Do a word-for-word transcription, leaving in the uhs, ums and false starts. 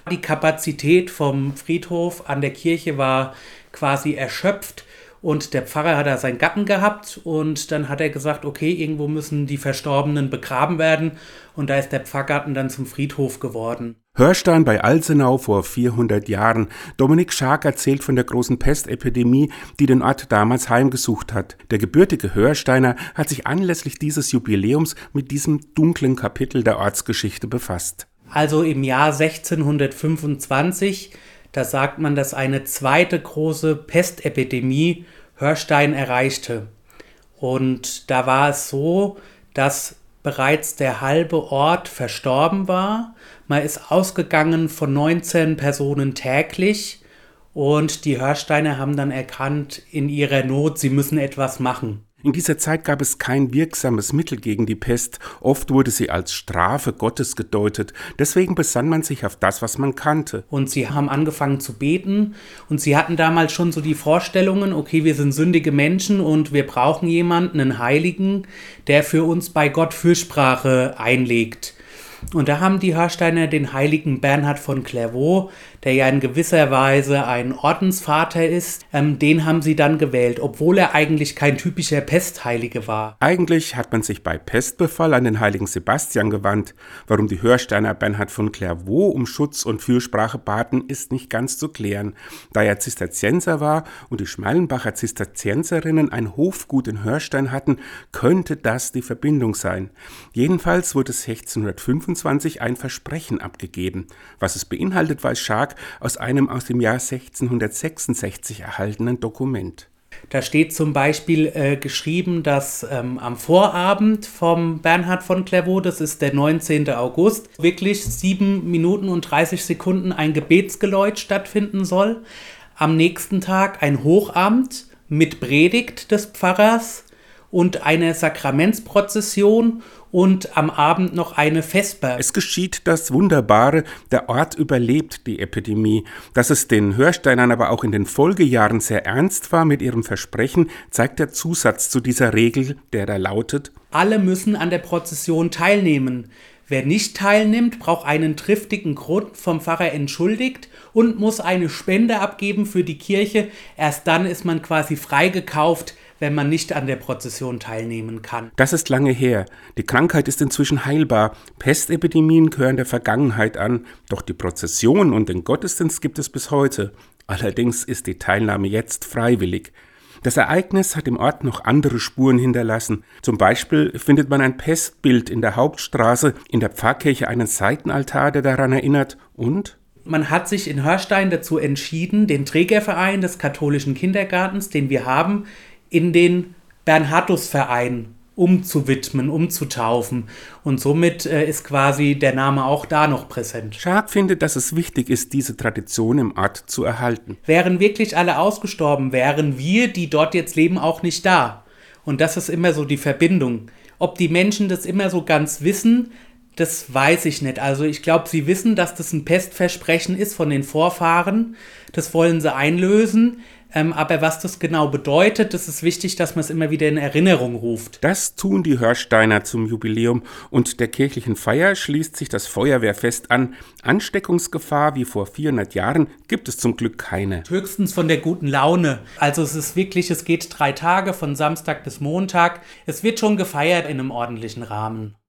Die Kapazität vom Friedhof an der Kirche war quasi erschöpft. Und der Pfarrer hat da seinen Gatten gehabt und dann hat er gesagt, okay, irgendwo müssen die Verstorbenen begraben werden. Und da ist der Pfarrgarten dann zum Friedhof geworden. Hörstein bei Alsenau vor vierhundert Jahren. Dominik Schark erzählt von der großen Pestepidemie, die den Ort damals heimgesucht hat. Der gebürtige Hörsteiner hat sich anlässlich dieses Jubiläums mit diesem dunklen Kapitel der Ortsgeschichte befasst. Also im Jahr sechzehnhundertfünfundzwanzig, da sagt man, dass eine zweite große Pestepidemie Hörstein erreichte. Und da war es so, dass bereits der halbe Ort verstorben war. Man ist ausgegangen von neunzehn Personen täglich und die Hörsteiner haben dann erkannt in ihrer Not, sie müssen etwas machen. In dieser Zeit gab es kein wirksames Mittel gegen die Pest. Oft wurde sie als Strafe Gottes gedeutet. Deswegen besann man sich auf das, was man kannte. Und sie haben angefangen zu beten und sie hatten damals schon so die Vorstellungen, okay, wir sind sündige Menschen und wir brauchen jemanden, einen Heiligen, der für uns bei Gott Fürsprache einlegt. Und da haben die Hörsteiner den heiligen Bernhard von Clairvaux, der ja in gewisser Weise ein Ordensvater ist, ähm, den haben sie dann gewählt, obwohl er eigentlich kein typischer Pestheilige war. Eigentlich hat man sich bei Pestbefall an den heiligen Sebastian gewandt. Warum die Hörsteiner Bernhard von Clairvaux um Schutz und Fürsprache baten, ist nicht ganz zu klären. Da er Zisterzienser war und die Schmalenbacher Zisterzienserinnen ein Hofgut in Hörstein hatten, könnte das die Verbindung sein. Jedenfalls wurde sechzehnhundertfünfundzwanzig ein Versprechen abgegeben. Was es beinhaltet, weiß Schark aus einem aus dem Jahr sechzehnhundertsechsundsechzig erhaltenen Dokument. Da steht zum Beispiel äh, geschrieben, dass ähm, am Vorabend vom Bernhard von Clairvaux, das ist der neunzehnten August, wirklich sieben Minuten und dreißig Sekunden ein Gebetsgeläut stattfinden soll. Am nächsten Tag ein Hochamt mit Predigt des Pfarrers und eine Sakramentsprozession und am Abend noch eine Vesper. Es geschieht das Wunderbare, der Ort überlebt die Epidemie. Dass es den Hörsteinern aber auch in den Folgejahren sehr ernst war mit ihrem Versprechen, zeigt der Zusatz zu dieser Regel, der da lautet: Alle müssen an der Prozession teilnehmen. Wer nicht teilnimmt, braucht einen triftigen Grund vom Pfarrer entschuldigt und muss eine Spende abgeben für die Kirche. Erst dann ist man quasi freigekauft, wenn man nicht an der Prozession teilnehmen kann. Das ist lange her. Die Krankheit ist inzwischen heilbar. Pestepidemien gehören der Vergangenheit an. Doch die Prozession und den Gottesdienst gibt es bis heute. Allerdings ist die Teilnahme jetzt freiwillig. Das Ereignis hat im Ort noch andere Spuren hinterlassen. Zum Beispiel findet man ein Pestbild in der Hauptstraße, in der Pfarrkirche einen Seitenaltar, der daran erinnert, und man hat sich in Hörstein dazu entschieden, den Trägerverein des katholischen Kindergartens, den wir haben, in den Bernhardusverein umzuwidmen, umzutaufen. Und somit äh, ist quasi der Name auch da noch präsent. Schark findet, dass es wichtig ist, diese Tradition im Ort zu erhalten. Wären wirklich alle ausgestorben, wären wir, die dort jetzt leben, auch nicht da. Und das ist immer so die Verbindung. Ob die Menschen das immer so ganz wissen, das weiß ich nicht. Also ich glaube, sie wissen, dass das ein Pestversprechen ist von den Vorfahren. Das wollen sie einlösen. Ähm, aber was das genau bedeutet, das ist wichtig, dass man es immer wieder in Erinnerung ruft. Das tun die Hörsteiner zum Jubiläum und der kirchlichen Feier schließt sich das Feuerwehrfest an. Ansteckungsgefahr wie vor vierhundert Jahren gibt es zum Glück keine. Höchstens von der guten Laune. Also es ist wirklich, es geht drei Tage von Samstag bis Montag. Es wird schon gefeiert in einem ordentlichen Rahmen.